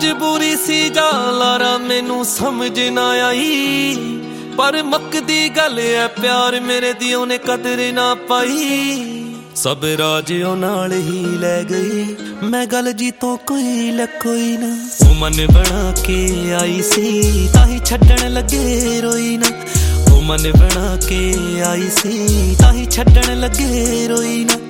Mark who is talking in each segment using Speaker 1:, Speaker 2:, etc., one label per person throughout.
Speaker 1: ਮਜਬੂਰੀ ਸੀ ਜਾਂ ਲਾਰਾ ਮੈਨੂੰ ਸਮਝ ਨਾ ਆਈ, ਪਰ ਮੁੱਕਦੀ ਗੱਲ ਐ ਪਿਆਰ ਮੇਰੇ ਦੀ ਉਹਨੇ ਕਦਰ ਨਾ ਪਾਈ। ਸਭ ਰਾਜ ਉਹ ਨਾਲ ਹੀ ਲੈ ਗਈ, ਮੈਂ ਗੱਲ ਜੀ ਤੋਂ ਕੋਈ ਲਕੋਈ ਨਾ। ਉਹ ਮਨ ਬਣਾ ਕੇ ਆਈ ਸੀ ਤਾਂ ਹੀ ਛੱਡਣ ਲੱਗੇ ਰੋਈ ਨਾ। ਉਹ ਮਨ ਬਣਾ ਕੇ ਆਈ ਸੀ ਤਾਂ ਹੀ ਛੱਡਣ ਲੱਗੇ ਰੋਈ ਨਾ।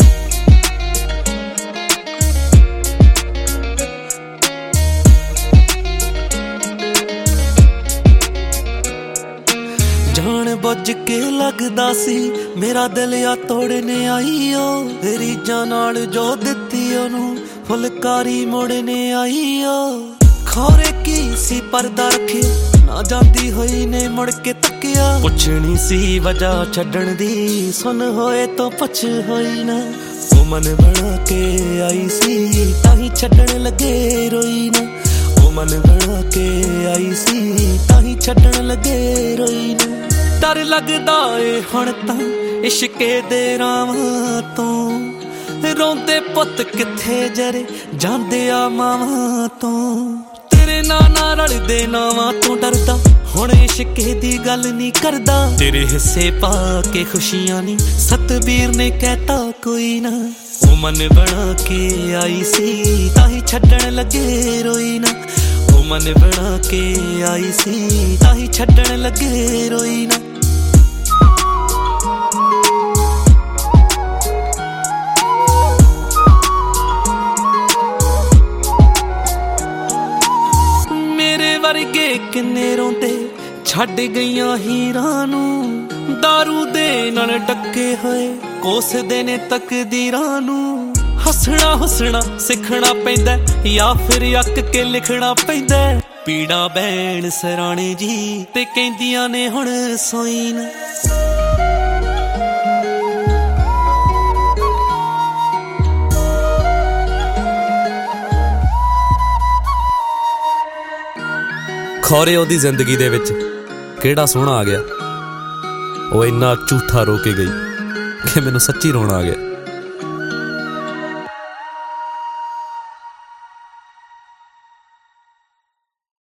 Speaker 1: ਜਾਣ ਬੁੱਝ ਕੇ ਲੱਗਦਾ ਸੀ ਮੇਰਾ ਦਿਲ ਆ ਤੋੜਨੇ ਆਈ ਓ, ਰੀਝਾਂ ਨਾਲ ਜੋ ਦਿੱਤੀ ਉਹਨੂੰ ਫੁਲਕਾਰੀ ਮੋੜਨੇ ਆਈ ਓ। ਖੌਰੇ ਕੀ ਸੀ ਪਰਦਾ ਰੱਖਿਆ ਨਾ ਜਾਂਦੀ ਹੋਈ ਨੇ ਮੁੜ ਕੇ ਤੱਕਿਆ, ਪੁੱਛਣੀ ਸੀ ਵਜ੍ਹਾ ਛੱਡਣ ਦੀ ਸੁਣ ਹੋਏ ਤੋਂ ਪੁੱਛ ਹੋਈ ਨਾ। ਉਹ ਮਨ ਬਣਾ ਕੇ ਆਈ ਸੀ ਤਾਂ ਹੀ ਛੱਡਣ ਲੱਗੇ ਰੋਈ ਨਾ। ਉਹ ਮਨ ਬਣਾ ਕੇ ਆਈ ਸੀ ਤਾਂ ਹੀ ਛੱਡਣ ਲੱਗੇ ਰੋਈ ਨਾ। ਡਰ ਲੱਗਦਾ ਏ ਹੁਣ ਤਾਂ ਇਸ਼ਕੇ ਦੇ ਰਾਵਾਂ ਤੋਂ, ਰੋਂਦੇ ਪੁੱਤ ਕਿੱਥੇ ਜਰੇ ਜਾਂਦੇ ਆ ਮਾਵਾਂ ਤੋਂ। ਤੇਰੇ ਨਾਂ ਨਾਲ ਰਲਦੇ ਨਾਵਾਂ ਤੋਂ ਡਰਦਾ ਹੁਣ ਇਸ਼ਕੇ ਦੀ ਗੱਲ ਨਹੀਂ ਕਰਦਾ। ਤੇਰੇ ਹਿੱਸੇ ਪਾ ਕੇ ਖੁਸ਼ੀਆਂ ਨੀ ਸਤਬੀਰ ਨੇ ਕਹਿਤਾ ਕੋਈ ਨਾ। ਉਹ ਮਨ ਬਣਾ ਕੇ ਆਈ ਸੀ ਤਾਂ ਹੀ ਛੱਡਣ ਲੱਗੇ ਰੋਈ ਨਾ। ਉਹ ਮਨ ਬਣਾ ਕੇ ਆਈ ਸੀ ਤਾਂ ਹੀ ਛੱਡਣ ਲੱਗੇ ਰੋਈ ਨਾ। ਮੇਰੇ ਵਰਗੇ ਕਿੰਨੇ ਰੋਂਦੇ ਛੱਡ ਗਈਆਂ ਹੀਰਾਂ ਨੂੰ, ਦਾਰੂ ਦੇ ਨਾਲ ਡੱਕੇ ਹੋਏ ਕੋਸਦੇ ਨੇ ਤਕਦੀਰਾਂ ਨੂੰ। ਹੱਸਣਾ ਹੁਸਣਾ ਸਿੱਖਣਾ ਪੈਂਦਾ ਜਾਂ ਫਿਰ ਅੱਕ ਕੇ ਲਿਖਣਾ ਪੈਂਦਾ। ਪੀੜਾ ਬੈਣ ਸਰਾਣੇ ਜੀ ਤੇ ਕਹਿੰਦੀਆਂ ਨੇ ਹੁਣ ਸੋਈ ਨਾ। ਖੌਰੇ ਉਹਦੀ ਜ਼ਿੰਦਗੀ ਦੇ ਵਿੱਚ ਕਿਹੜਾ ਸੋਹਣਾ ਆ ਗਿਆ, ਉਹ ਇੰਨਾ ਝੂਠਾ ਰੋ ਕੇ ਗਈ ਕਿ ਮੈਨੂੰ ਸੱਚੀ ਰੋਣਾ ਆ ਗਿਆ।